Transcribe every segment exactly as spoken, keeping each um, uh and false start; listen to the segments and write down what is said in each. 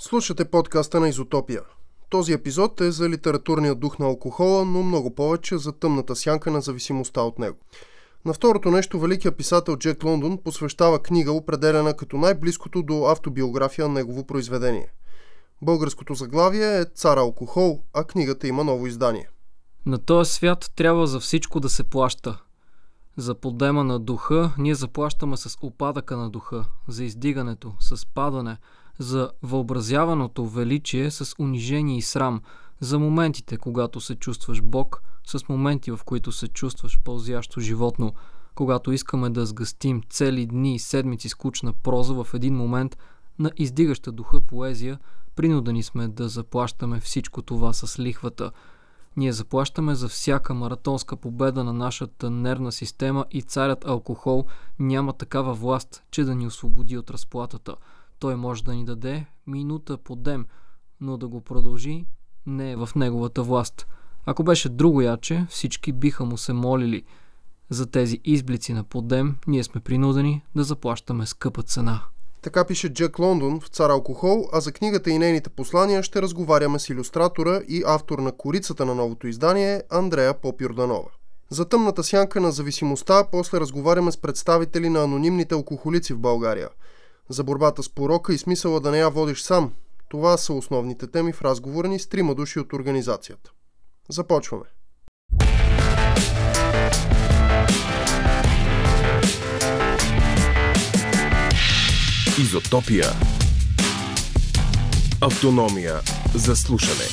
Слушате подкаста на Изотопия. Този епизод е за литературния дух на алкохола, но много повече за тъмната сянка на зависимостта от него. На второто нещо великият писател Джек Лондон посвещава книга, определена като най-близкото до автобиография на негово произведение. Българското заглавие е "Цар алкохол", а книгата има ново издание. На този свят трябва за всичко да се плаща. За подема на духа ние заплащаме с опадъка на духа, за издигането, с падане, за въобразяваното величие с унижение и срам, за моментите, когато се чувстваш Бог, с моменти, в които се чувстваш пълзящо животно, когато искаме да сгъстим цели дни и седмици скучна проза в един момент на издигаща духа поезия, принудени сме да заплащаме всичко това с лихвата. Ние заплащаме за всяка маратонска победа на нашата нервна система и царят алкохол няма такава власт, че да ни освободи от разплатата. Той може да ни даде минута подем, но да го продължи не е в неговата власт. Ако беше другояче, всички биха му се молили. За тези изблици на подем ние сме принудени да заплащаме скъпа цена. Така пише Джек Лондон в "Цар алкохол", а за книгата и нейните послания ще разговаряме с илюстратора и автор на корицата на новото издание Андрея Попюрданова. За тъмната сянка на зависимостта после разговаряме с представители на анонимните алкохолици в България. За борбата с порока и смисъла да не я водиш сам. Това са основните теми в разговора ни с трима души от организацията. Започваме. Изотопия. Автономия за слушане.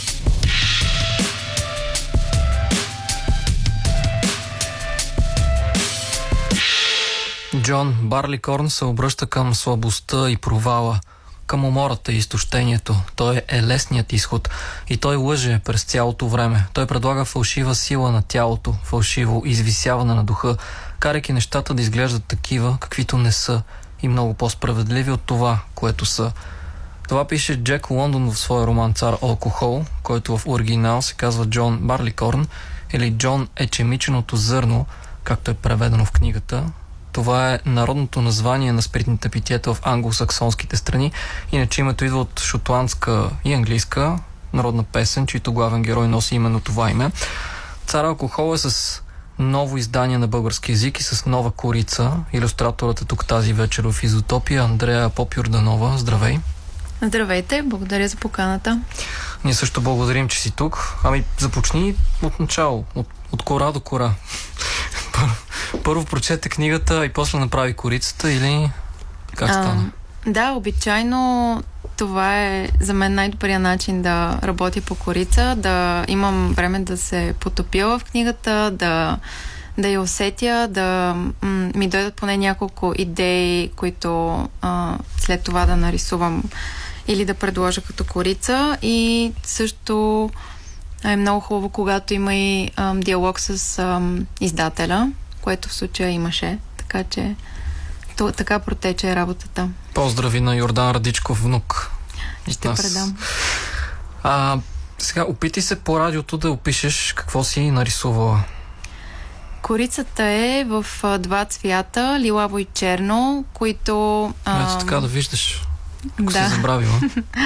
Джон Барликорн се обръща към слабостта и провала, към умората и изтощението. Той е лесният изход и той лъже през цялото време. Той предлага фалшива сила на тялото, фалшиво извисяване на духа, карайки нещата да изглеждат такива, каквито не са и много по-справедливи от това, което са. Това пише Джек Лондон в своя роман "Цар алкохол", който в оригинал се казва Джон Барликорн или Джон ечемиченото зърно, както е преведено в книгата. Това е народното название на спиртните питиета в англосаксонските страни, иначе името идва от шотландска и английска народна песен, чийто главен герой носи именно това име. "Цар алкохол" е с ново издание на български език и с нова корица. Илюстраторът е тук тази вечер в Изотопия, Андрея Попюрданова. Здравей! Здравейте, благодаря за поканата. Ние също благодарим, че си тук. Ами започни от начало, от, от кора до кора. Първо, първо прочете книгата и после направи корицата или как стана? А, да, обичайно това е за мен най-добрият начин да работя по корица, да имам време да се потопя в книгата, да, да я усетя, да м- ми дойдат поне няколко идеи, които а, след това да нарисувам или да предложа като корица. И също е много хубаво, когато има и а, диалог с а, издателя, което в случая имаше, така че то, така протече работата. Поздрави на Йордан Радичков, внук. Ще нас предам. А, сега, опитай се по радиото да опишеш какво си нарисувала. Корицата е в а, два цвята, лилаво и черно, които... А... Ето така да виждаш, ако да. си забравила.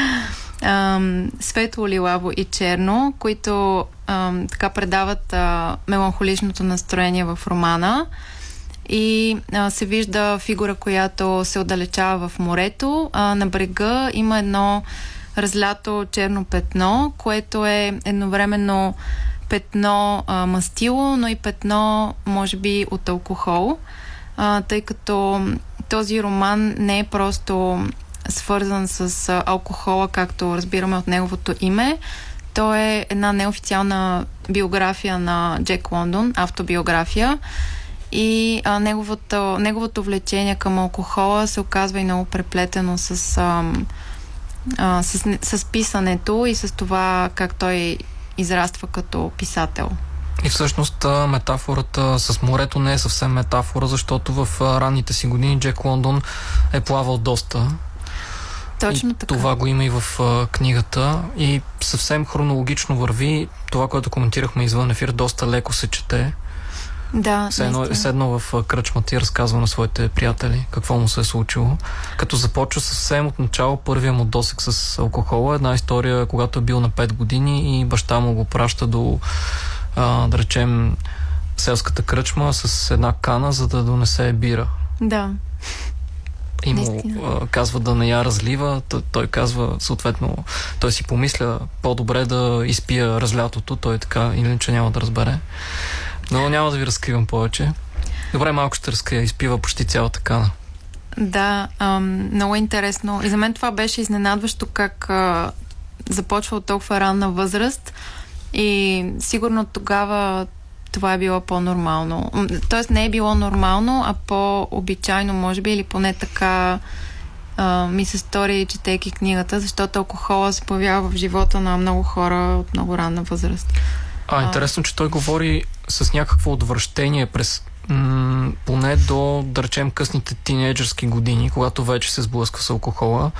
а, светло, лилаво и черно, които а, така предават а, меланхоличното настроение в романа. И а, се вижда фигура, която се отдалечава в морето. А, на брега има едно разлято черно петно, което е едновременно петно а, мастило, но и петно, може би, от алкохол. А, тъй като този роман не е просто свързан с а, алкохола, както разбираме от неговото име. То е една неофициална биография на Джек Лондон, автобиография. И а, неговото, неговото влечение към алкохола се оказва и много преплетено с, а, а, с, с писането и с това как той израства като писател. И всъщност метафората с морето не е съвсем метафора, защото в ранните си години Джек Лондон е плавал доста. Точно и така. Това го има и в а, книгата и съвсем хронологично върви. Това, което коментирахме извън ефир, доста леко се чете. Да, Седно, седно в кръчмата и разказва на своите приятели какво му се е случило. Като започва съвсем от начало първия му досек с алкохола. Една история, когато е бил на пет години и баща му го праща до, а, да речем, селската кръчма с една кана, за да донесе бира. Да. И му а, казва да не я разлива. Той, той казва, съответно, той си помисля по-добре да изпия разлятото. Той така, иначе няма да разбере. Но няма да ви разкривам повече. Добре, малко ще разкрия. Изпива почти цялата кана. Да, ам, много интересно. И за мен това беше изненадващо как а, започва от толкова ранна възраст и сигурно тогава това е било по-нормално. Тоест не е било нормално, а по-обичайно, може би, или поне така а, ми се стори, четейки книгата, защото алкохола се появява в живота на много хора от много ранна възраст. А, интересно, че той говори с някакво отвращение през м- поне до, да речем, късните тинейджърски години, когато вече се сблъсква с алкохола.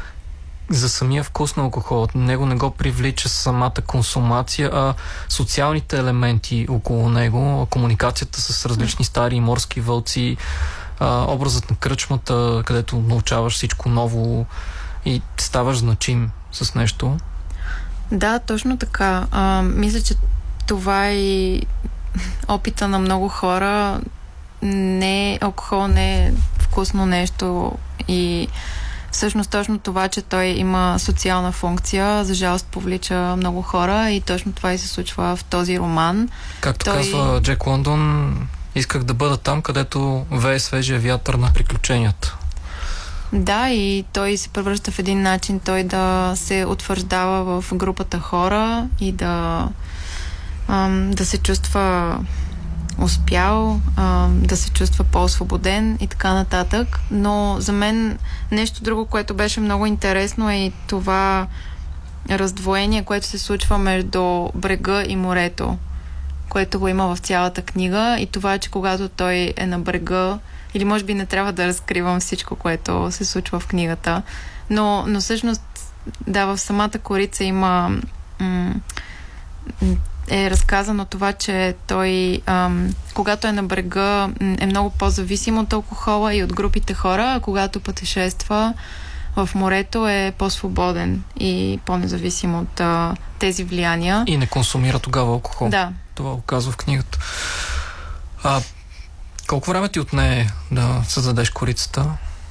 За самия вкус на алкохола. Него не го привлича самата консумация, а социалните елементи около него, комуникацията с различни стари морски вълци, а, образът на кръчмата, където научаваш всичко ново и ставаш значим с нещо. Да, точно така. А, мисля, че това е и опита на много хора. Не, алкохол не е вкусно нещо и всъщност точно това, че той има социална функция, за жалост повлича много хора и точно това и се случва в този роман. Както той... казва Джек Лондон, исках да бъда там, където вее свежия вятър на приключенията. Да, и той се превръща в един начин той да се утвърждава в групата хора и да, ам, да се чувства успял, ам, да се чувства по-освободен и така нататък. Но за мен нещо друго, което беше много интересно е и това раздвоение, което се случва между брега и морето, което го има в цялата книга и това, че когато той е на брега, или може би не трябва да разкривам всичко, което се случва в книгата, но, но всъщност да, в самата корица има м- е разказано това, че той ам, когато е на брега е много по-зависим от алкохола и от групите хора, а когато пътешества в морето е по-свободен и по-независим от а, тези влияния. И не консумира тогава алкохол. Да. Това го казва в книгата. А колко време ти отне да създадеш корицата?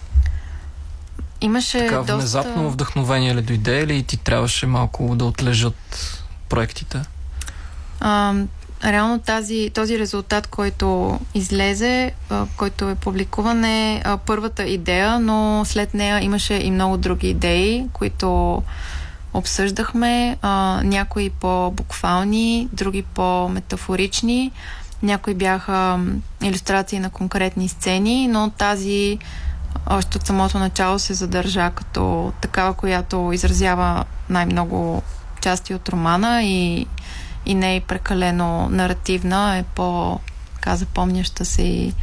Имаше така доста... внезапно вдъхновение ли дойде или ти трябваше малко да отлежат проектите? А, реално тази, този резултат, който излезе, а, който е публикуван, е а, първата идея, но след нея имаше и много други идеи, които обсъждахме. А, някои по-буквални, други по-метафорични, някои бяха илюстрации на конкретни сцени, но тази още от самото начало се задържа като такава, която изразява най-много части от романа и и не е прекалено наративна, е по-запомняща се и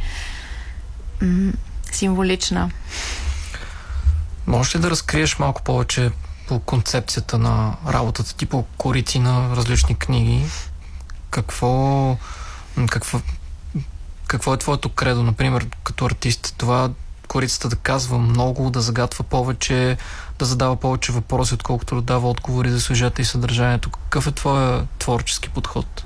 м- символична. Можеш ли да разкриеш малко повече по концепцията на работата ти по корици на различни книги? Какво, какво, какво е твоето кредо, например, като артист? Това корицата да казва много, да загатва повече, да задава повече въпроси, отколкото да дава отговори за сюжета и съдържанието. Какъв е твоя творчески подход?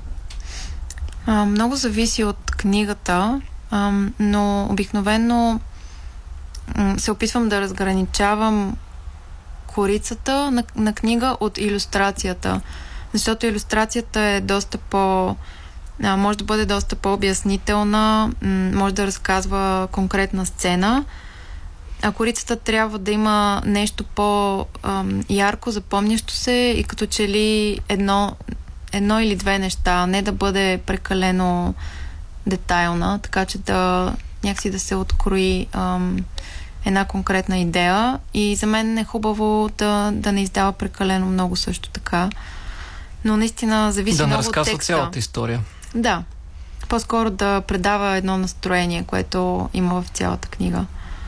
А, много зависи от книгата, а, но обикновено м- се опитвам да разграничавам корицата на, на книга от илюстрацията. Защото илюстрацията е доста по... А, може да бъде доста по-обяснителна, м- може да разказва конкретна сцена, а корицата трябва да има нещо по-ярко, запомнящо се и като че ли едно, едно или две неща, не да бъде прекалено детайлна, така че да някакси да се открои ам, една конкретна идея и за мен е хубаво да, да не издава прекалено много също така. Но наистина зависи да много от текста. Да не разказва цялата история. Да. По-скоро да предава едно настроение, което има в цялата книга.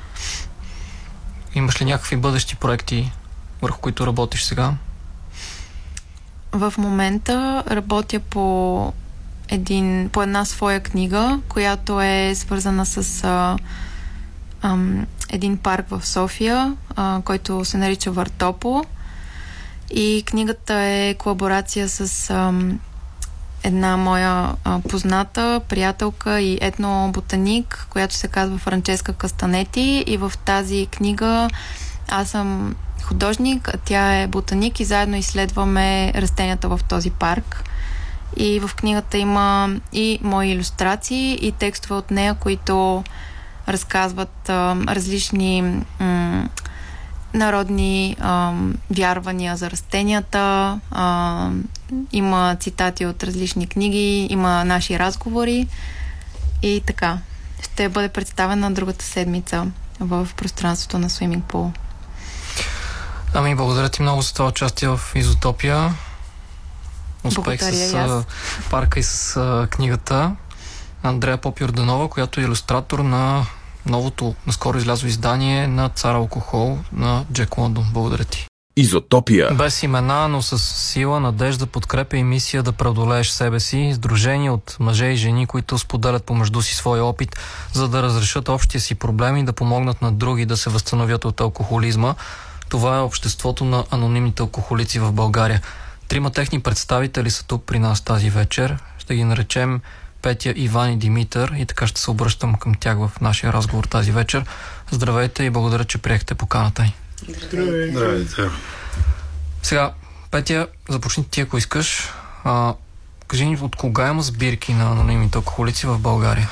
Имаш ли някакви бъдещи проекти, върху които работиш сега? В момента работя по един, по една своя книга, която е свързана с а, ам, един парк в София, а, който се нарича Въртопо. И книгата е колаборация с ам, една моя а, позната, приятелка и етноботаник, която се казва Франческа Кастанети. И в тази книга аз съм художник, а тя е ботаник и заедно изследваме растенията в този парк. И в книгата има и мои илюстрации и текстове от нея, които разказват а, различни м- народни а, вярвания за растенията. А, има цитати от различни книги, има наши разговори и така. Ще бъде представена другата седмица в пространството на Swimming Pool. Ами, благодаря ти много за това участие в Изотопия. Успех Благодаря, с парка и с а, книгата. Андрея Поп-Йорданова, която е илюстратор на новото, наскоро излязло издание на Цар Алкохол на Джек Лондон. Благодаря ти. Изотопия. Без имена, но с сила, надежда, подкрепа и мисия да преодолееш себе си. Сдружение от мъже и жени, които споделят помежду си своя опит, за да разрешат общия си проблеми и да помогнат на други да се възстановят от алкохолизма. Това е обществото на анонимните алкохолици в България. Трима техни представители са тук при нас тази вечер. Ще ги наречем Петя, Иван и Димитър и така ще се обръщам към тях в нашия разговор тази вечер. Здравейте и благодаря, че приехте поканата ни. Здравейте. Здравейте. Сега, Петя, започни ти, ако искаш. А, кажи ни, от кога има сбирки на анонимните алкохолици в България?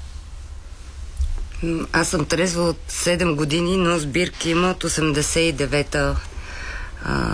Аз съм трезва от седем години, но сбирки има от осемдесет и девета а,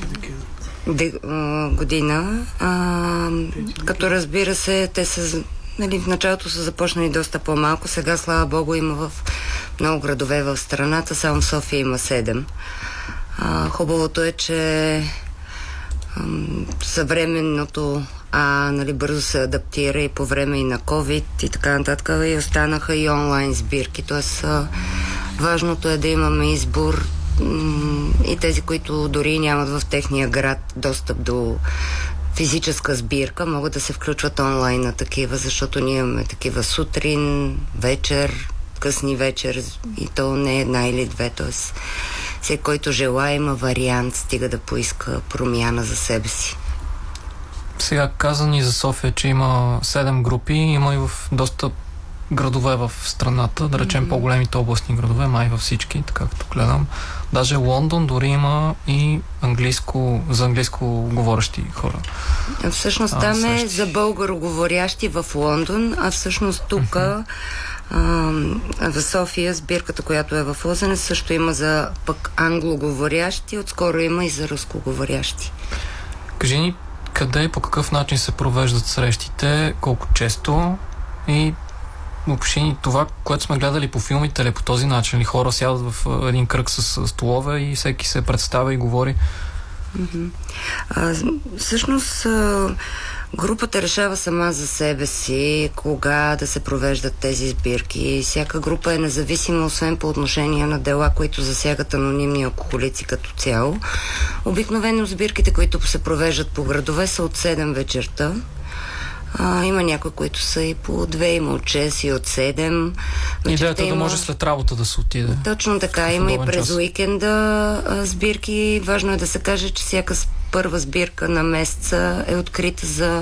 де, а, година. А, като разбира се, те са, нали, в началото са започнали доста по-малко. Сега, слава Богу, има в много градове в страната. Само в София има седем. А, хубавото е, че а, съвременното а, нали, бързо се адаптира и по време и на COVID и така нататък, и останаха и онлайн сбирки. Тоест, а, важното е да имаме избор м- и тези, които дори нямат в техния град достъп до физическа сбирка, могат да се включват онлайн на такива, защото ние имаме такива сутрин, вечер, късни вечер и то не е една или две, т.е. всеки, който желая, има вариант, стига да поиска промяна за себе си. Сега каза ни за София, че има седем групи, има и в доста градове в страната, да речем mm-hmm. по-големите областни градове, май във всички, така като гледам. Даже Лондон дори има и английско, за английско говорещи хора. А всъщност а, там е за българоговорящи в Лондон, а всъщност тук mm-hmm. а, в София сбирката, която е в Лозене, също има за пък англоговорящи, отскоро има и за рускоговорящи. Кажи ни, къде и по какъв начин се провеждат срещите, колко често и въобще това, което сме гледали по филмите, ли по този начин ли хора сядат в един кръг с столове и всеки се представя и говори? Mm-hmm. А, всъщност а, групата решава сама за себе си кога да се провеждат тези сбирки. Всяка група е независима, освен по отношение на дела, които засягат анонимни алкохолици като цяло. Обикновено сбирките, които се провеждат по градове, са от седем вечерта. А, има някои, които са и по две, има от шест и от седем. Идеята има... да може след работа да се отиде. Точно така, има и през час. Уикенда а, сбирки. Важно е да се каже, че всяка първа сбирка на месеца е открита за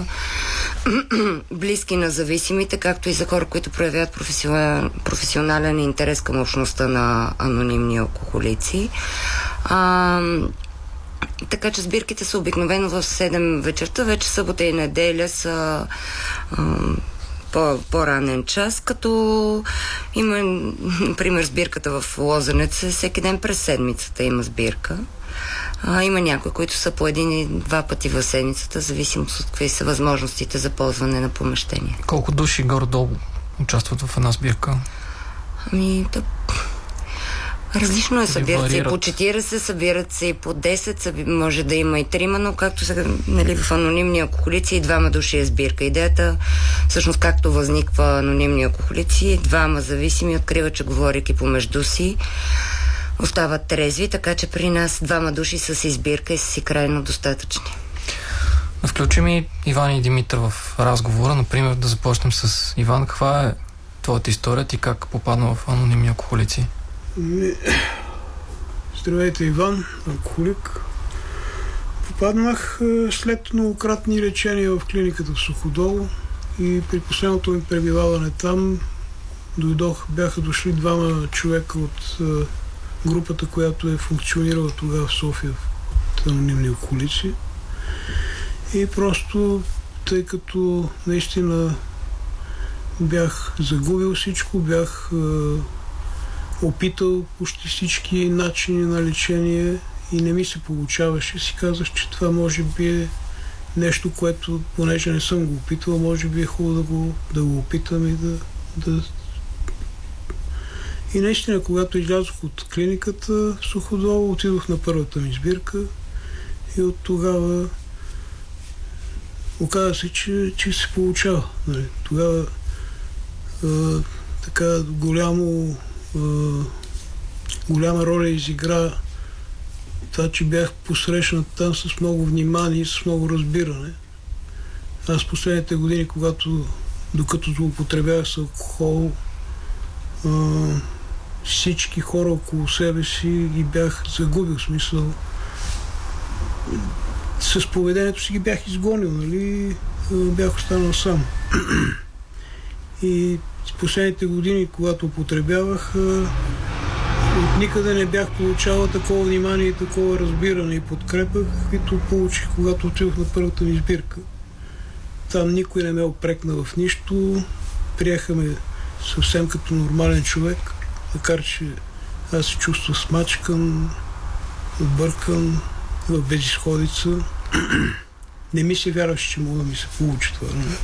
близки на зависимите, както и за хора, които проявяват професионален, професионален интерес към общността на анонимни алкохолици. А, Така че сбирките са обикновено в седем вечерта, вече събота и неделя са а, по, по-ранен час, като има, например, сбирката в Лозенец, всеки ден през седмицата има сбирка. А, има някои, които са по един и два пъти в седмицата, зависимо от какви са възможностите за ползване на помещение. Колко души горе-долу участват в една сбирка? Ами, да... Различно е, събират се и по четирийсет, събират се и по десет, може да има и трима, но както сега, нали, в анонимни алкохолици и двама души е сбирка. Идеята, всъщност както възниква анонимни алкохолици, двама зависими откриват, че говорейки помежду си, остават трезви, така че при нас двама души са си сбирка и са си крайно достатъчни. Да включим и Иван и Димитър в разговора. Например, да започнем с Иван. Каква е твоята история? Ти как попадна в анонимни алкохолици? Здравейте, Иван, алкохолик. Попаднах след многократни лечения в клиниката в Суходол и при последното ми пребиваване там дойдох, бяха дошли двама човека от групата, която е функционирала тогава в София от анонимни алкохолици. И просто, тъй като наистина бях загубил всичко, бях е, опитал почти всички начини на лечение и не ми се получаваше, си казах, че това може би е нещо, което, понеже не съм го опитвал, може би е хубаво да го, да го опитам и да, да... И наистина, когато излязох от клиниката в Суходол, отидох на първата ми сбирка и от тогава оказа се, че, че се получава. Нали. Тогава е, така голямо, е, голяма роля изигра това, че бях посрещнат там с много внимание и с много разбиране. Аз последните години, когато, докато злоупотребявах с алкохол, е, всички хора около себе си ги бях загубил, смисъл. С поведението си ги бях изгонил, нали, бях останал сам. И в последните години, когато употребявах, от никъде не бях получавал такова внимание и такова разбиране и подкрепа, каквито получих, когато отидох на първата ми сбирка. Там никой не ме опрекна в нищо, приеха ме съвсем като нормален човек, макар че аз се чувствах смачкан, объркан, в безизходица. Не ми се вярваше, че мога да ми се получи това. Не?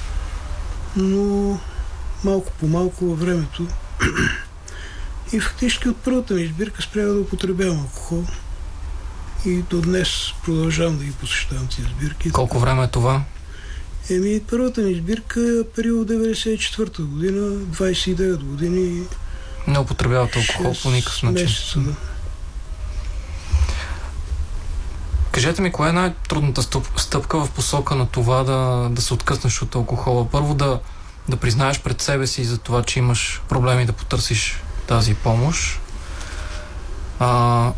Но малко по малко във времето и фактически от първата ми избирка спрях да употребявам алкохол и до днес продължавам да ги посещавам тези избирки. Колко време е това? Еми, първата ми избирка е период деветдесет и четвърта година, двадесет и девет години. Не употребявате алкохол по никакъв начин? Месеца, да. Кажете ми, коя е най-трудната стъпка в посока на това да, да се откъснеш от алкохола? Първо да, да признаеш пред себе си за това, че имаш проблеми, да потърсиш тази помощ. А,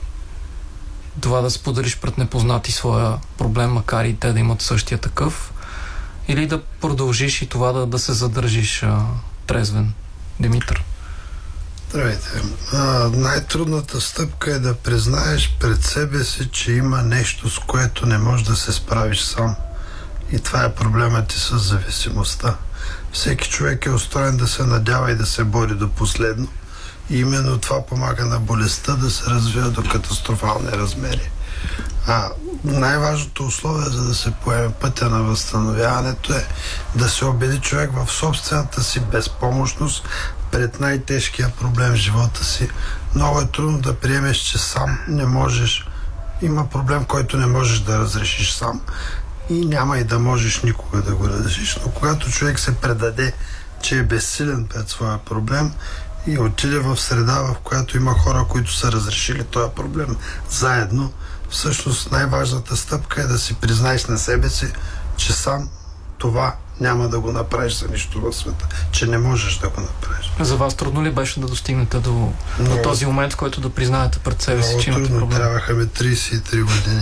това да споделиш пред непознати своя проблем, макар и те да имат същия такъв. Или да продължиш и това да, да се задържиш а, трезвен. Димитър? Здравейте. А, най-трудната стъпка е да признаеш пред себе си, че има нещо, с което не можеш да се справиш сам. И това е проблемът ти с зависимостта. Всеки човек е устроен да се надява и да се бори до последно. И именно това помага на болестта да се развива до катастрофални размери. А най-важното условие, за да се поеме пътя на възстановяването, е да се убеди човек в собствената си безпомощност пред най-тежкия проблем в живота си. Много е трудно да приемеш, че сам не можеш. Има проблем, който не можеш да разрешиш сам и няма и да можеш никога да го разрешиш. Но когато човек се предаде, че е безсилен пред своя проблем и отиде в среда, в която има хора, които са разрешили този проблем заедно, всъщност най-важната стъпка е да си признаеш на себе си, че сам това няма да го направиш за нищо в света, че не можеш да го направиш. За вас трудно ли беше да достигнете до, много, до този момент, в който да признаете пред себе си, че имате проблем? Трябваха ми тридесет и три години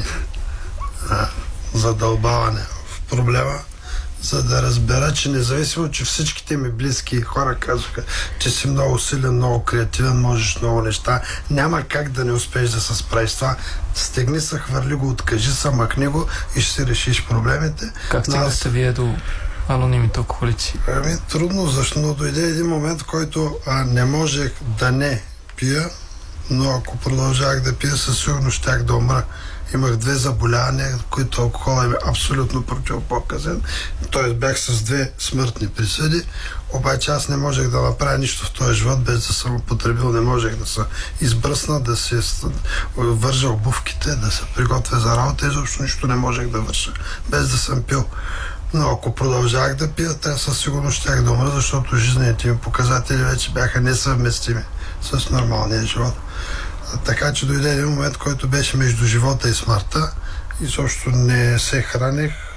а, задълбаване в проблема, за да разбера, че независимо, че всичките ми близки хора казваха, че си много силен, много креативен, можеш много неща, няма как да не успееш да се справиш това. Стегни се, хвърли го, откажи се, махни го и ще си решиш проблемите. Как стигнахте вие до анонимните алкохолици? Ами, трудно, защото дойде един момент, в който а, не можех да не пия, но ако продължавах да пия, със сигурност щях да умра. Имах две заболявания, които алкохол е абсолютно противопоказан. Т.е. бях с две смъртни присъди, обаче аз не можех да направя нищо в този живот, без да съм употребил. Не можех да се избръсна, да се вържа обувките, да се приготвя за работа. Изобщо нищо не можех да върша, без да съм пил. Но ако продължавах да пия, трябва със сигурност щях да умра, защото жизнените ми показатели вече бяха несъвместими с нормалния живот. Така че дойде един момент, който беше между живота и смъртта. Изобщо не се хранех,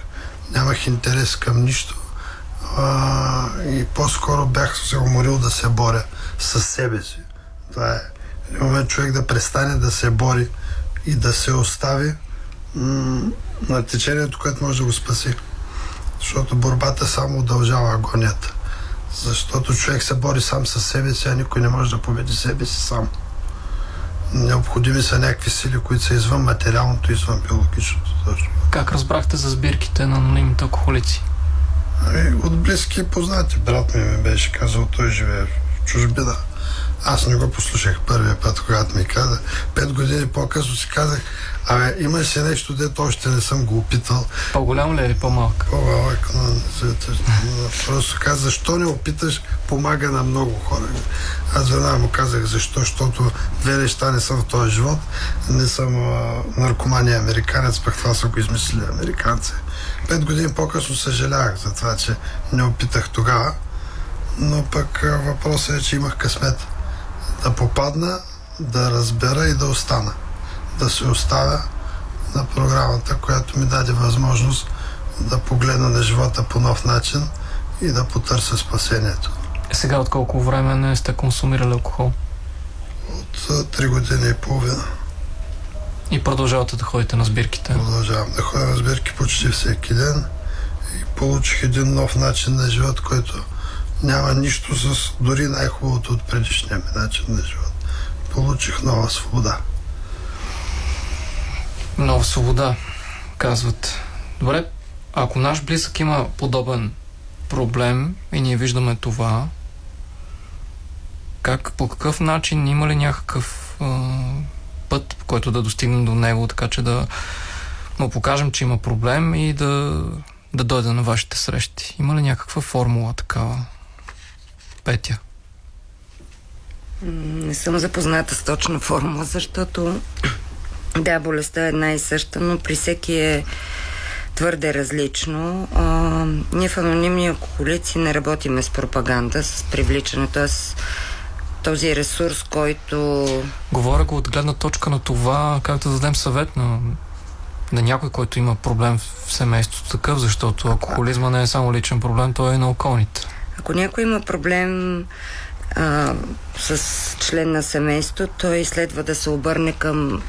нямах интерес към нищо. А, и по-скоро бях се уморил да се боря със себе си. Това е един момент човек да престане да се бори и да се остави м- на течението, което може да го спаси. Защото борбата само удължава агонията. Защото човек се бори сам със себе си, а никой не може да победи себе си сам. Необходими са някакви сили, които са извън материалното, извън биологичното. Как разбрахте за сбирките на анонимните алкохолици? Ами, от близки познати. Брат ми ми беше казал, той живее в чужбина. Аз не го послушах първия път, когато ми каза. Пет години по-късно си казах, абе, имаш ли нещо, дето още не съм го опитал. По-голям ли е или по-малък? По-малък, но просто каза, защо не опиташ, помага на много хора. Аз веднага му казах, защо, защото две неща не съм в този живот. Не съм а, наркоман и американец, пък това са го измислили американци. Пет години по-късно съжалявах за това, че не опитах тогава, но пък а, въпросът е, че имах късмет да попадна, да разбера и да остана. Да се оставя на програмата, която ми даде възможност да погледна на живота по нов начин и да потърся спасението. Сега от колко време не сте консумирали алкохол? От три години и половина. И продължавате да ходите на сбирките? Продължавам да ходя на сбирки почти всеки ден и получих един нов начин на живот, който няма нищо с дори най-хубавото от предишния ми начин на живот. Получих нова свобода. Нова свобода, казват. Добре, ако наш близък има подобен проблем и ние виждаме това, как, по какъв начин, има ли някакъв а, път, по който да достигнем до него, така че да му покажем, че има проблем и да, да дойде на вашите срещи? Има ли някаква формула такава? Петя? Не съм запозната с точна формула, защото да, болестта е една и съща, но при всеки е твърде различно. А, ние в анонимни алкохолици не работиме с пропаганда, с привличане, т.е. този ресурс, който... Говоря го от гледна точка на това, как да дадем съвет на, на някой, който има проблем в семейството такъв, защото алкохолизма не е само личен проблем, той е и на околните. Ако някой има проблем а, с член на семейство, той следва да се обърне към...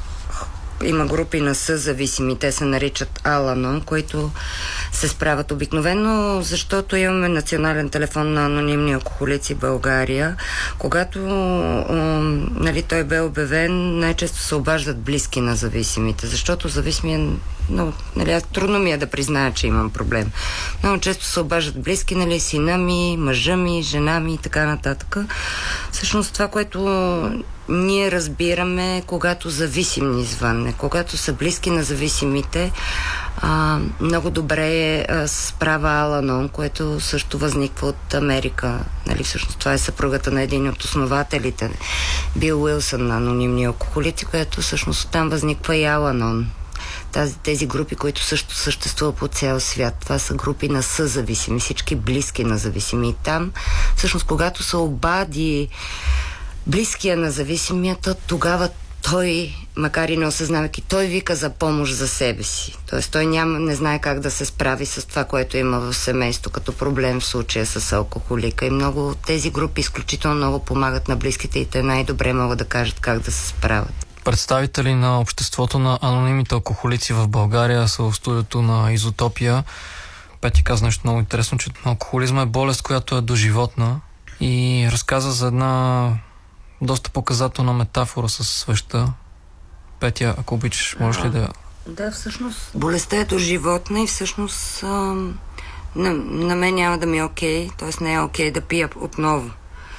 Има групи на съзависими, те се наричат Ал-Анон, които се справят обикновено, защото имаме национален телефон на анонимни алкохолици в България. Когато а, нали, той бе обявен, най-често се обаждат близки на зависимите, защото зависимия, но, нали, трудно ми е да призная, че имам проблем. Много често се обаждат близки, нали, сина ми, мъжа ми, жена ми и така нататък. Всъщност това, което ние разбираме, когато зависим ни звънне, когато са близки на зависимите, а, много добре е а, справа Ал-Анон, което също възниква от Америка. Нали, всъщност това е съпругата на един от основателите, Бил Уилсън, на анонимни алкохолици, което всъщност там възниква и Ал-Анон. Тази, тези групи, които също съществуват по цял свят. Това са групи на съзависими, всички близки на зависими. И там, всъщност, когато се обади близкия на зависимията, тогава той, макар и не осъзнавайки, той вика за помощ за себе си. Тоест той няма, не знае как да се справи с това, което има в семейство, като проблем в случая с алкохолика. И много тези групи изключително много помагат на близките и те най-добре могат да кажат как да се справят. Представители на обществото на анонимните алкохолици в България са в студиото на Изотопия. Пети каза нещо много интересно, че алкохолизма е болест, която е доживотна, и разказа за една доста показателна метафора с свеща. Петя, ако обичаш, можеш ли да... Да, всъщност болестта е доживотна и всъщност а, на, на мен няма да ми е окей, т.е. не е окей да пия отново.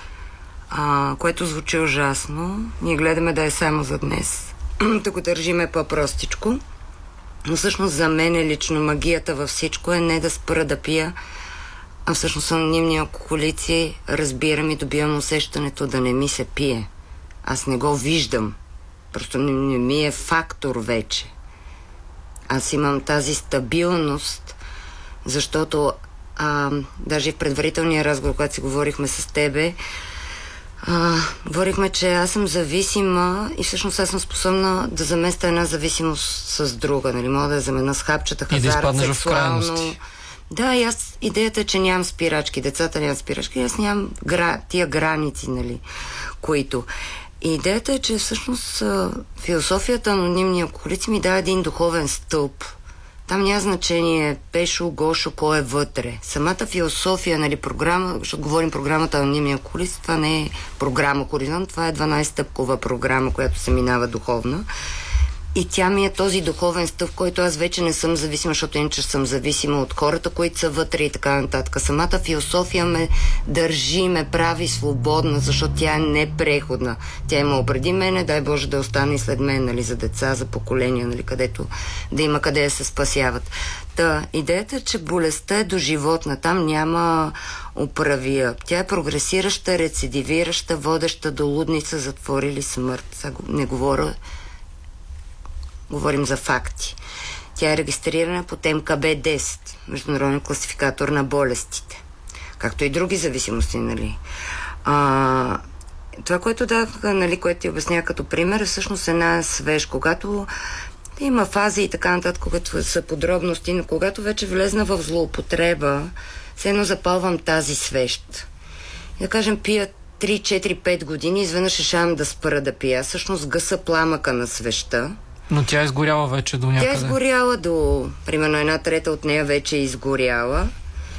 А, което звучи ужасно. Ние гледаме да е само за днес. Да го държиме по-простичко. Но всъщност за мен лично магията във всичко е не да спра да пия, а всъщност анонимни алкохолици разбирам и добивам усещането да не ми се пие. Аз не го виждам. Просто не, не ми е фактор вече. Аз имам тази стабилност, защото а, даже в предварителния разговор, когато си говорихме с тебе, А, говорихме, че аз съм зависима и всъщност аз съм способна да заместя една зависимост с друга. Нали? Мога да я заменя с хапчета, хазарт, да сексуално. Да, и аз идеята е, че нямам спирачки. Децата нямат спирачки, аз нямам гра... тия граници, нали, които... И идеята е, че всъщност философията на анонимни алкохолици ми дава един духовен стълб. Там няма значение Пешо, Гошо, кой е вътре. Самата философия, нали, програма, защото говорим програмата анонимни алкохолици, това не е програма Хоризонт, това е дванайсет-стъпкова програма, която се минава духовна. И тя ми е този духовен стъп, който аз вече не съм зависима, защото иначе съм зависима от хората, които са вътре и така нататък. Самата философия ме държи, ме прави свободна, защото тя е непреходна. Тя има преди мене, дай Боже да остане и след мен, нали, за деца, за поколения, нали, където да има къде да се спасяват. Та, идеята е, че болестта е доживотна, там няма управия. Тя е прогресираща, рецидивираща, водеща до лудница, затвор или смърт. Сега не говоря Говорим за факти. Тя е регистрирана по Ем Ка Бе десет, Международен класификатор на болестите. Както и други зависимости, нали. А, това, което дах, нали, което ти обясня като пример, е всъщност една свеж. Когато има фази и така нататък, когато са подробности, но когато вече влезна в злоупотреба, все едно запалвам тази свещ. И да кажем, пия три, четири, пет години, изведнъж решавам да спра да пия. Всъщност гъса пламъка на свещта. Но тя е изгоряла вече до някъде. Тя е изгоряла до... Примерно една трета от нея вече е изгоряла.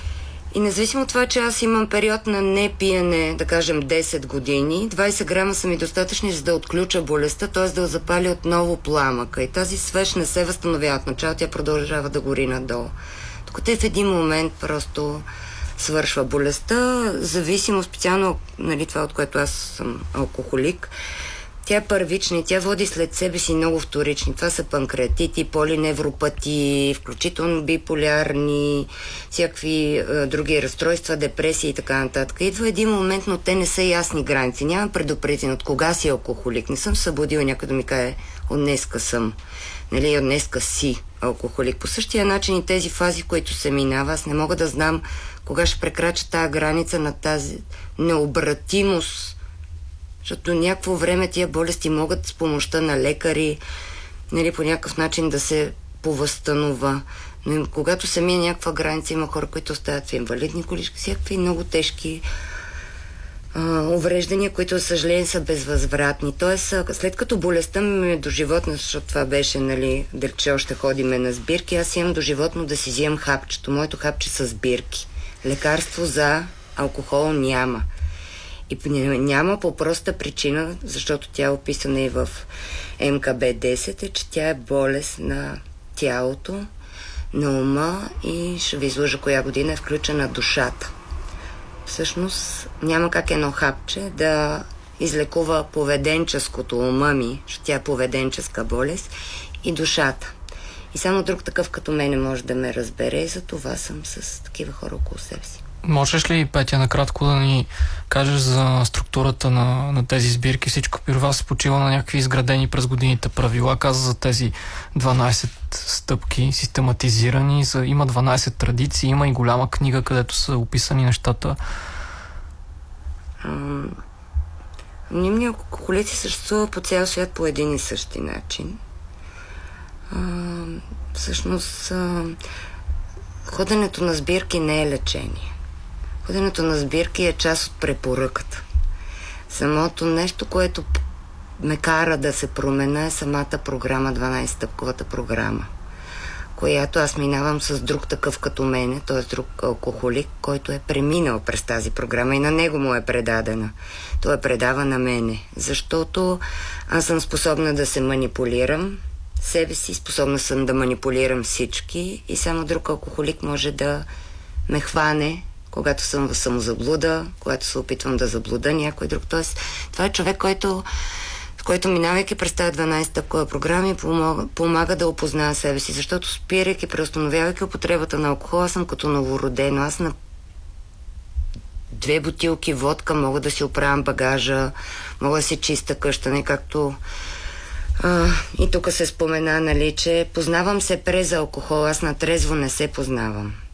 И независимо от това, че аз имам период на непиене, да кажем десет години, двайсет грама са ми достатъчни, за да отключа болестта, т.е. да запали отново пламъка. И тази свещ не се възстановява от начало, тя продължава да гори надолу. Докато в един момент просто свършва болестта, зависимо специално, нали, това, от което аз съм алкохолик, тя е първична и тя води след себе си много вторични. Това са панкреатити, полиневропатии, включително биполярни, всякакви е, други разстройства, депресии и така нататък. Идва един момент, но те не са ясни граници. Няма предупреден от кога си алкохолик. Не съм събудила някой да ми каже, от днеска съм. Нали, от днеска си алкохолик. По същия начин и тези фази, в които се минава, аз не мога да знам кога ще прекрача тази граница на тази необратимост. Защото до някакво време тия болести могат с помощта на лекари, нали, по някакъв начин да се повъзстанова. Но когато се мине някаква граница, има хора, които оставят в инвалидни колички, всякакви много тежки а, увреждания, които, за съжаление, са безвъзвратни. Тоест, след като болестта ми е доживотна, защото това беше, нали, да че още ходиме на сбирки, аз имам доживотно да си вземам хапчето. Моето хапче са сбирки. Лекарство за алкохол няма. И няма по проста причина, защото тя е описана и в Ем Ка Бе десет, е, че тя е болест на тялото, на ума и ще ви изложа коя година е включена душата. Всъщност няма как едно хапче да излекува поведенческото ума ми, защото тя е поведенческа болест, и душата. И само друг такъв като мене може да ме разбере, и за това съм с такива хора около себе си. Можеш ли, Петя, накратко да ни кажеш за структурата на, на тези сбирки? Всичко при вас се почива на някакви изградени през годините правила. Каза за тези дванайсет стъпки, систематизирани. За, има дванайсет традиции, има и голяма книга, където са описани нещата. Анонимни алкохолици съществува по цял свят по един и същи начин. А, всъщност, а, ходенето на сбирки не е лечение. Ходенето на сбирки е част от препоръката. Самото нещо, което ме кара да се променя, е самата програма, дванайсет-стъпковата програма, която аз минавам с друг такъв като мене, т.е. друг алкохолик, който е преминал през тази програма и на него му е предадена. Той е предава на мене, защото аз съм способна да се манипулирам себе си, способна съм да манипулирам всички и само друг алкохолик може да ме хване, когато съм в самозаблуда, когато се опитвам да заблуда някой друг. Тоест, това е човек, който, който минавайки през тази дванайсет-стъпкова програма, помага, помага да опознава себе си, защото спирайки, преустановявайки употребата на алкохол, аз съм като новородено. Аз на две бутилки водка мога да си оправям багажа, мога да си чиста къща, не както А, и тук се спомена, нали, че познавам се през алкохол, аз на трезво не се познавам.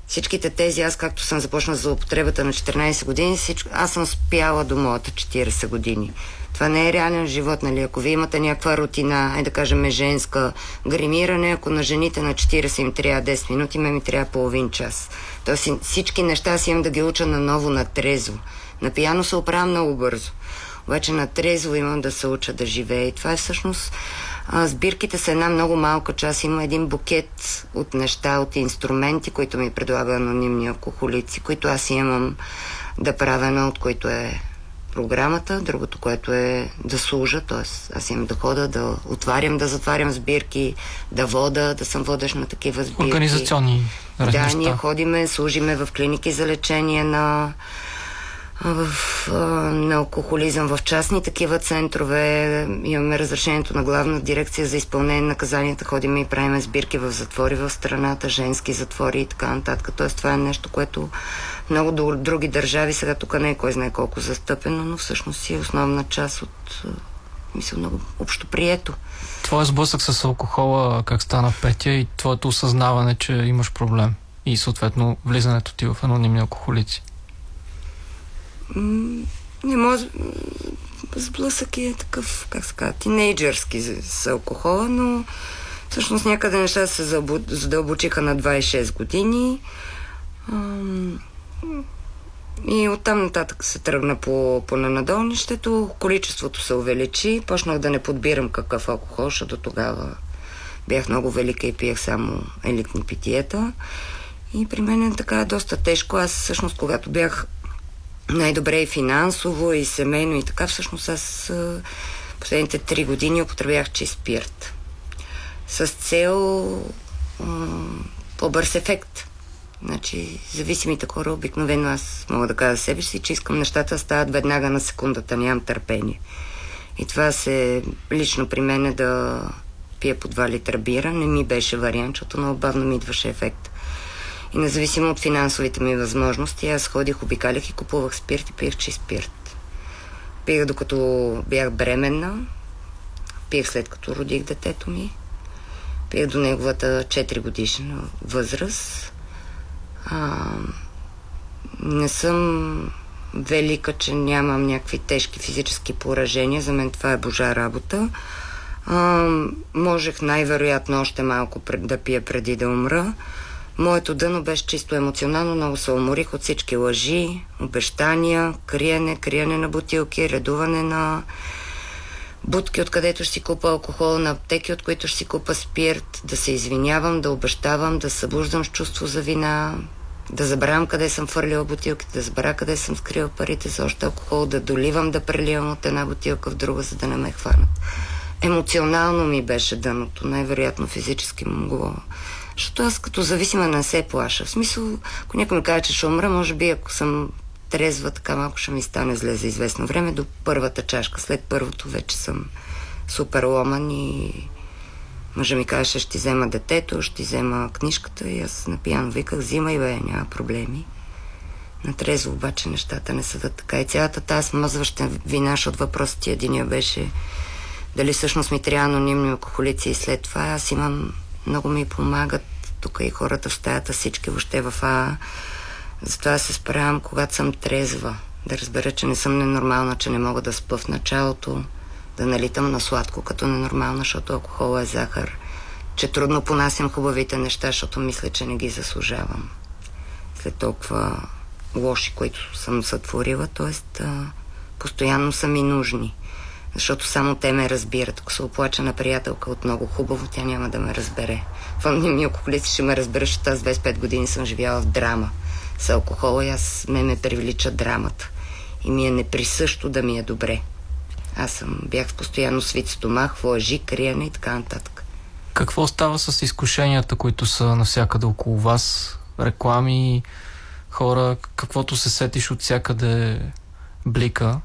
всичките тези, аз както съм започнала за употребата на четиринайсет години, всичко, аз съм спяла до моята четирийсет години. Това не е реален живот, нали? Ако вие имате някаква рутина, ай да кажем женска гримиране, ако на жените на четирийсет им трябва десет минути, ме ми трябва половин час. Тоест всички неща си имам да ги уча наново на трезво. На пияно се оправям много бързо. Обаче на трезво имам да се уча да живея. И това е всъщност... А, сбирките са една много малка част. Има един букет от неща, от инструменти, които ми предлага анонимни алкохолици, които аз имам да правя, едно от които е програмата, другото, което е да служа, т.е. аз имам да хода, да отварям, да затварям сбирки, да вода, да съм водещ на такива сбирки. Организационни Да, ние ходиме, служиме в клиники за лечение на в, на алкохолизъм, в частни такива центрове. Имаме разрешението на главна дирекция за изпълнение на наказанията. Ходиме и правиме сбирки в затвори в страната, женски затвори и така нататък. Тоест това е нещо, което много други държави, сега тук не е кой знае колко застъпено, но всъщност си е основна част от, мисля, много общоприето. Твоя сблъсък с алкохола как стана, Петя, и твоето осъзнаване, че имаш проблем и съответно влизането ти в анонимни алкохолици? Не може. Сблъсък е такъв, как се казва, тинейджърски с алкохола, но всъщност някъде неща се задълбочиха на двайсет и шест години. И оттам нататък се тръгна по, по нанадолнището, количеството се увеличи, почнах да не подбирам какъв алкохол, защото тогава бях много велика и пиех само елитни питиета. И при мен е така доста тежко. Аз всъщност, когато бях най-добре и финансово, и семейно, и така, всъщност аз последните три години употребях чист спирт. С цел м- по-бърз ефект. Значи, зависимите хора обикновено, аз мога да кажа себе си, че искам нещата да стават веднага на секундата, нямам търпение. И това се лично при мен е да пия по два литра бира, не ми беше вариант, защото много бавно ми идваше ефект. И независимо от финансовите ми възможности, аз ходих, обикалях и купувах спирт и пиех чист спирт. Пиех докато бях бременна, пиех след като родих детето ми, пиех до неговата четири годишна възраст. А, не съм велика, че нямам някакви тежки физически поражения. За мен това е божа работа. А, можех най-вероятно още малко пред, да пия преди да умра. Моето дъно беше чисто емоционално. Много се уморих от всички лъжи, обещания, криене, криене на бутилки, редуване на будки, откъдето ще си купа алкохол, на аптеки, от които ще си купа спирт, да се извинявам, да обещавам, да събуждам с чувство за вина, да забравям къде съм фърлила бутилките, да забравя къде съм скрила парите за още алкохол, да доливам, да преливам от една бутилка в друга, за да не ме хванат. Емоционално ми беше дъното, най-вероятно физически могло. Защото аз като зависима не се плаша. В смисъл, ако някой ми каже, че ще умра, може би ако съм трезва, така малко ще ми стане зле за известно време до първата чашка. След първото вече съм супер ломан и мъжа ми каже, ще ти взема детето, ще ти взема книжката и аз напияно виках, взимай бе, няма проблеми. На трезво обаче нещата не съдат така. И цялата тази смазваща вина, от въпросите единия беше дали всъщност ми трябва анонимни алкохолици и след това аз имам, много ми помагат тук и хората в стаята, всички въобще в А. Затова се справям, когато съм трезва. Да разбера, че не съм ненормална, че не мога да спа в началото, да налитам на сладко като ненормална, защото алкохол е захар, че трудно понасям хубавите неща, защото мисля, че не ги заслужавам. След толкова лоши, които съм сътворила, т.е. постоянно са ми нужни. Защото само те ме разбират. Ако се оплача на приятелка от много хубаво, тя няма да ме разбере. В анонимни алкохолици ще ме разбера, защото аз двайсет и пет години съм живяла в драма с алкохола и аз ме ме привлича драмата. И ми е неприсъщо да ми е добре. Аз съм, бях в постоянно свит стомах, лъжи, криене и така нататък. Какво става с изкушенията, които са навсякъде около вас? Реклами, хора, каквото се сетиш от всякъде блика?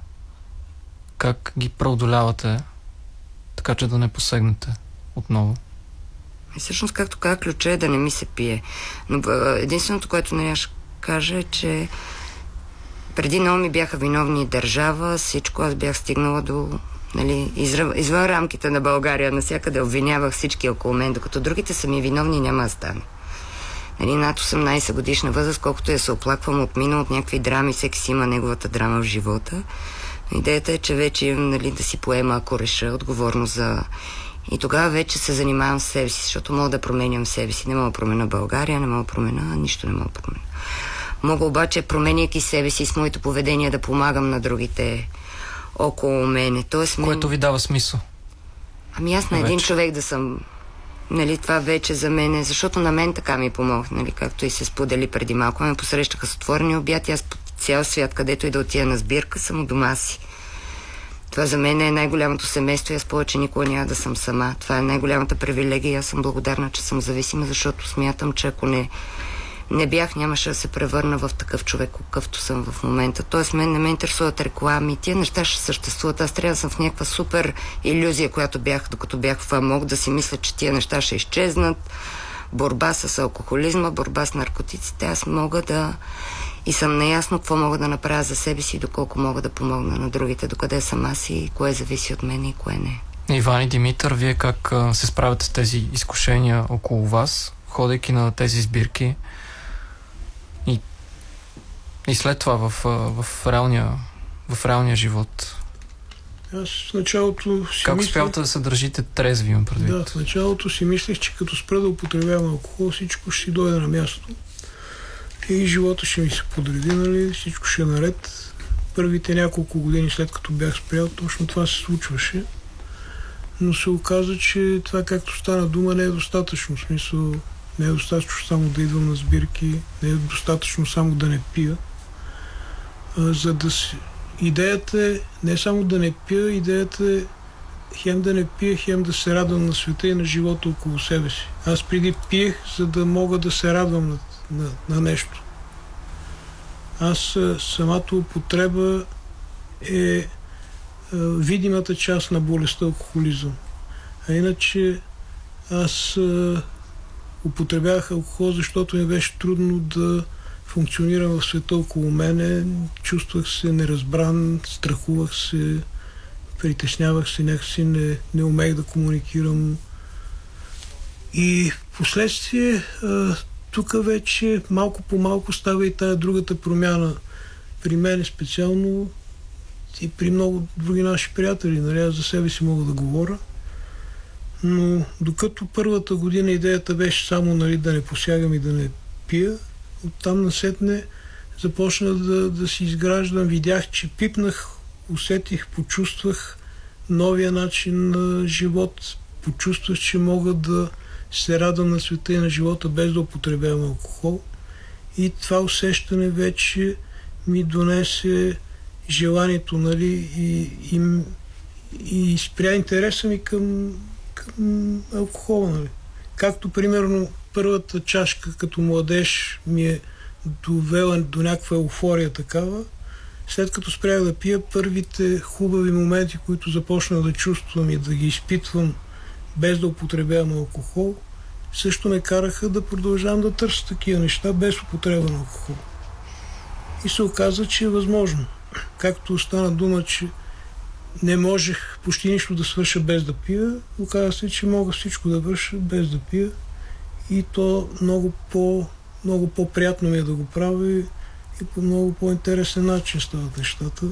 Как ги преодолявате, така че да не посегнете отново? И всъщност, както каза, ключа е да не ми се пие. Но единственото, което не ще кажа е, че преди много ми бяха виновни държава, всичко, аз бях стигнала до, нали, извън, извън рамките на България, насякъде обвинявах всички около мен, докато другите са ми виновни, няма да стане. Нали, над осемнайсет годишна възраст, колкото я се оплаквам от мина, от някакви драми, всеки си има неговата драма в живота. Идеята е, че вече имам, нали, да си поема, ако реша, отговорност за... И тогава вече се занимавам с себе си, защото мога да променям себе си. Не мога да променя България, не мога да променя, нищо не мога да променя. Мога обаче, променяйки себе си с моето поведение, да помагам на другите около мене. Тоест, мен... Което ви дава смисъл? Ами аз на един вече. човек да съм... Нали, това вече за мен е, защото на мен така ми помогна, нали, както и се сподели преди малко. Ме посрещаха с отворени обяти, аз по цял свят, където и да отида на сбирка, съм у дома си. Това за мен е най-голямото семейство и аз повече никога няма да съм сама. Това е най-голямата привилегия и аз съм благодарна, че съм зависима, защото смятам, че ако не, не бях, нямаше да се превърна в такъв човек, какъвто съм в момента. Тоест, мен не ме интересуват реклами, тия неща ще съществуват. Аз трябва да съм в някаква супер илюзия, която бях, докато бях в Амок, да си мисля, че тия неща ще изчезнат. Борба с алкохолизма, борба с наркотиците. Аз мога да... И съм наясно какво мога да направя за себе си и доколко мога да помогна на другите, докъде съм аз и кое зависи от мен и кое не. Иван и Димитър, вие как а, се справяте с тези изкушения около вас, ходейки на тези сбирки и, и след това в, в, реалния, в реалния живот? Аз в началото си Как мислех... успявате да се държите трезви, имам предвид? Да, в началото си мислех, че като спра да употребявам алкохол, всичко ще си дойде на място. И живота ще ми се подреди, нали, всичко ще е наред. Първите няколко години след като бях спрял, точно това се случваше. Но се оказа, че това, както стана дума, не е достатъчно. В смисъл, не е достатъчно само да идвам на сбирки, не е достатъчно само да не пия. А, за да си... Идеята е не само да не пия, идеята е хем да не пия, хем да се радвам на света и на живота около себе си. Аз преди пиех, за да мога да се радвам на На, на нещо. Аз самата употреба е, е видимата част на болестта алкохолизъм. А иначе аз е, употребявах алкохол, защото ми беше трудно да функционирам в света около мене. Чувствах се неразбран, страхувах се, притеснявах се, някакси не, не умех да комуникирам. И в последствие е, тук вече малко по малко става и тая другата промяна. При мен специално и при много други наши приятели. Нали, аз за себе си мога да говоря. Но докато първата година идеята беше само, нали, да не посягам и да не пия, оттам насетне започна да, да си изграждам. Видях, че пипнах, усетих, почувствах новия начин на живот. Почувствах, че мога да се радвам на света и на живота без да употребявам алкохол. И това усещане вече ми донесе желанието, нали, и, и, и спря интереса ми към, към алкохола. Нали. Както, примерно, първата чашка като младеж ми е довела до някаква еуфория такава, след като спрях да пия, първите хубави моменти, които започна да чувствам и да ги изпитвам без да употребявам алкохол, също ме караха да продължавам да търся такива неща без употреба на алкохол. И се оказа, че е възможно. Както стана дума, че не можех почти нищо да свърша без да пия, оказа се, че мога всичко да върша без да пия и то много, по, много по-приятно ми е да го правя и, и по много по-интересен начин стават нещата.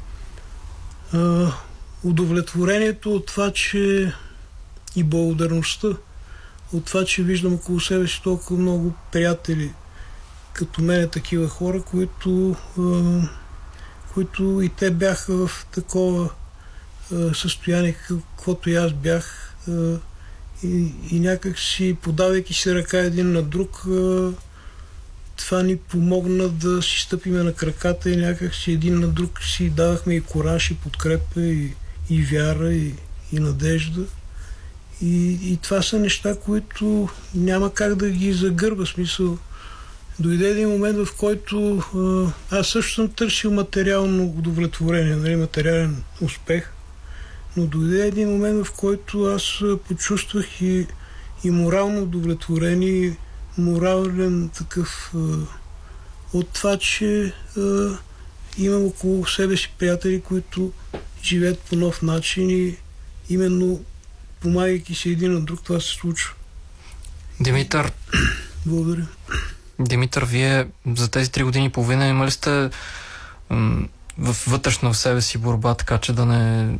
А, удовлетворението от това, че и благодарността от това, че виждам около себе си толкова много приятели като мене, такива хора, които, а, които и те бяха в такова а, състояние, каквото и аз бях, а, и, и някак си, подавайки се ръка един на друг, а, това ни помогна да си стъпиме на краката и някак си един на друг си давахме и кураж, и подкрепа, и, и вяра, и, и надежда. И, и това са неща, които няма как да ги загърба. Смисъл, дойде един момент, в който а, аз също съм търсил материално удовлетворение, нали, материален успех, но дойде един момент, в който аз почувствах и, и морално удовлетворение, и морален такъв а, от това, че а, имам около себе си приятели, които живеят по нов начин и именно помагайки се един на друг, това се случва. Димитър, благодаря. Димитър, вие за тези три години и половина имали сте м- вътрешно в себе си борба, така че да не...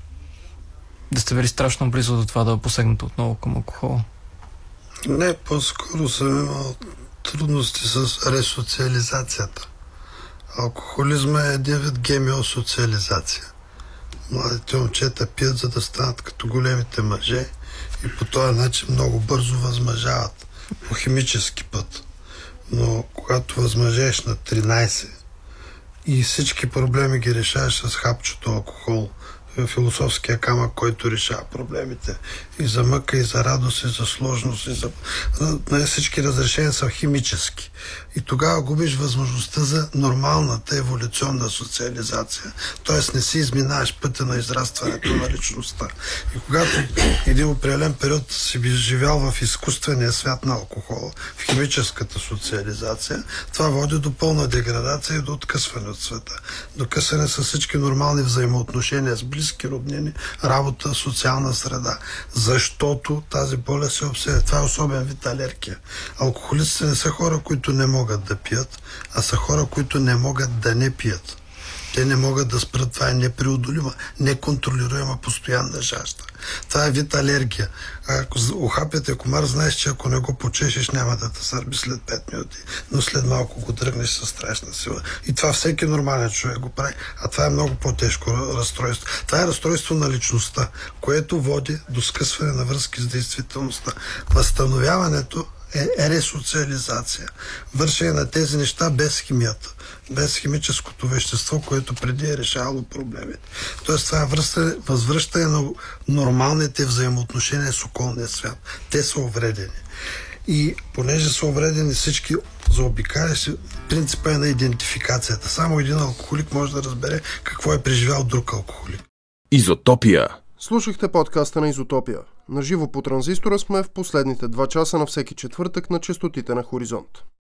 да сте били страшно близо до това да посегнете отново към алкохола? Не, по-скоро съм имал трудности с ресоциализацията. Алкохолизма е един вид гемиосоциализация. Младите момчета пият, за да станат като големите мъже и по този начин много бързо възмъжават по химически път. Но когато възмъжееш на тринайсет и всички проблеми ги решаваш с хапчето алкохол, философския камък, който решава проблемите. И за мъка, и за радост, и за сложност, и за... Не, всички разрешения са химически. И тогава губиш възможността за нормалната еволюционна социализация. Тоест не си изминаваш пътя на израстването на личността. И когато един определен период си би живял в изкуствения свят на алкохола, в химическата социализация, това води до пълна деградация и до откъсване от света. До късване с всички нормални взаимоотношения с близки, роднини, работа, социална среда. Защото тази болест е обсебена. Това е особен вид алергия. Алкохолиците не са хора, които не могат да пият, а са хора, които не могат да не пият. Те не могат да спрат. Това е непреодолима, неконтролируема постоянна жажда. Това е вид алергия. Ако ухапяте комар, знаеш, че ако не го почешеш, няма да те сърби след пет минути. Но след малко го дръгнеш със страшна сила. И това всеки нормален човек го прави. А това е много по-тежко разстройство. Това е разстройство на личността, което води до скъсване на връзки с действителността. Възстановяването е ресоциализация. Вършение на тези неща без химията, без химическото вещество, което преди е решавало проблемите. Тоест това е връщане, възвръщане на нормалните взаимоотношения с околния свят. Те са увредени. И понеже са увредени всички заобикалящи, принципа е на идентификацията. Само един алкохолик може да разбере какво е преживял друг алкохолик. Изотопия. Слушахте подкаста на Изотопия. Наживо по транзистора сме в последните два часа на всеки четвъртък на честотите на Хоризонт.